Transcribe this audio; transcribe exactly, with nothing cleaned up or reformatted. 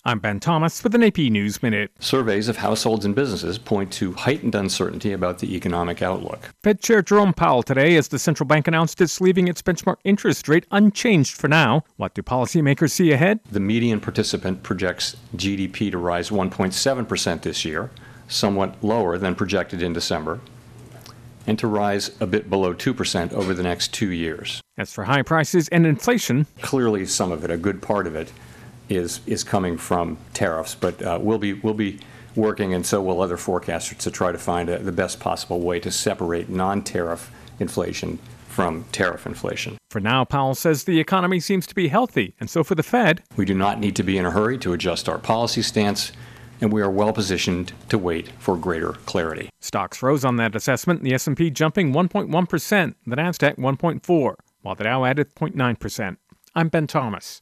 I'm Ben Thomas with an A P News Minute. Surveys of households and businesses point to heightened uncertainty about the economic outlook. Fed Chair Jerome Powell today as the central bank announced it's leaving its benchmark interest rate unchanged for now. What do policymakers see ahead? The median participant projects G D P to rise one point seven percent this year, somewhat lower than projected in December, and to rise a bit below two percent over the next two years. As for high prices and inflation, clearly some of it, a good part of it, is is coming from tariffs, but uh, we'll be we'll be working, and so will other forecasters, to try to find a, the best possible way to separate non-tariff inflation from tariff inflation. For now, Powell says the economy seems to be healthy, and so for the Fed, we do not need to be in a hurry to adjust our policy stance, and we are well positioned to wait for greater clarity. Stocks rose on that assessment, the S and P jumping one point one percent, the Nasdaq one point four, while the Dow added zero point nine percent. I'm Ben Thomas.